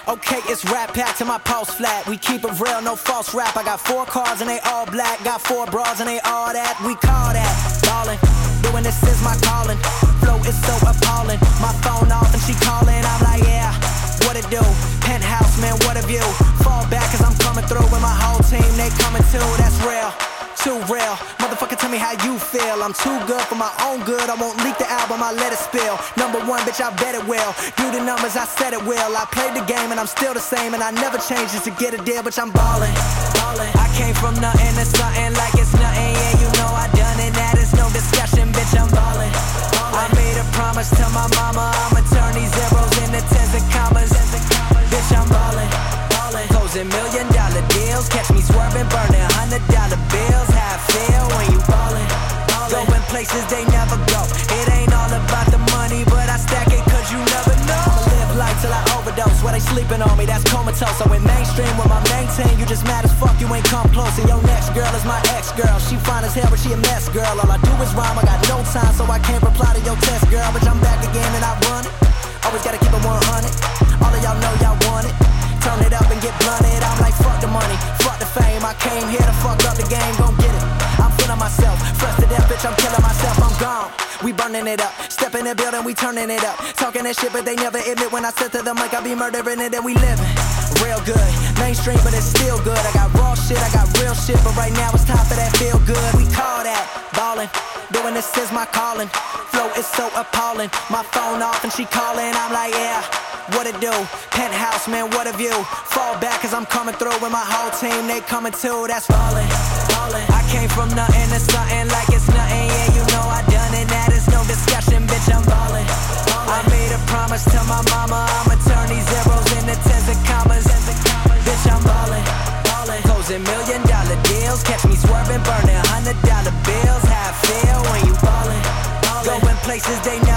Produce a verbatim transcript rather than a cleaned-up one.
Okay, it's rap pack to my pulse flat. We keep it real, no false rap. I got four cars and they all black. Got four bras and they all that. We call that ballin'. Doing this is my calling. Flow is so appalling. My phone off and she calling. I'm like, yeah, what it do? Penthouse, man, what a view. Fall back cause I'm coming through with my whole team. They coming too, that's real. Too real, motherfucker, tell me how you feel. I'm too good for my own good. I won't leak the album, I let it spill. Number one, bitch, I bet it will. Do the numbers, I said it will. I played the game and I'm still the same, and I never changed just to get a deal, bitch, I'm ballin', ballin'. I came from nothing to something like it's nothing. Yeah, you know I done it, that is no discussion, bitch, I'm ballin', ballin'. I made a promise to my mama, I'ma turn these zeros into tens and commas. Bitch, I'm ballin', ballin'. Closing million dollar deals, catch me swerving, burning hundred dollar bills. How I feel when you ballin', ballin'. Going places they never go. It ain't all about the money, but I stack it cause you never know. I'ma live life till I overdose. While they sleeping on me, that's comatose. I went mainstream with my main team. You just mad as fuck, you ain't come close. And your next girl is my ex-girl. She fine as hell, but she a mess, girl. All I do is rhyme, I got no time, so I can't reply to your test, girl. But I'm back again and I run it. Always gotta keep it one hundred. All of y'all know y'all want it. Turn it up and get blunted. I'm like, fuck the money, fuck the fame. I came here to fuck up the game, gon' get it. I'm feeling myself, fresh to death, bitch, I'm killing myself, I'm gone. We burning it up, step in the building, we turning it up. Talking that shit, but they never admit when I said to them like I be murdering it and we living. Real good, mainstream, but it's still good. I got raw shit, I got real shit, but right now it's time for that feel good. We call that ballin', doing this is my calling. Flow is so appalling, my phone off and she calling. I'm like, yeah, what it do? Penthouse, man, what a view. Fall back cause I'm coming through with my whole team. They coming too, that's ballin', ballin'. I came from nothing to something like it's nothing. Yeah, you know I done it, that is no discussion, bitch, I'm ballin', ballin'. I made a promise to my mama, I'ma turn these zeros into tens and commas. Bitch, I'm ballin', ballin'. Closing million dollar deals, catch me swerving, burning hundred dollar bills. How I feel when you ballin', ballin'. Going places they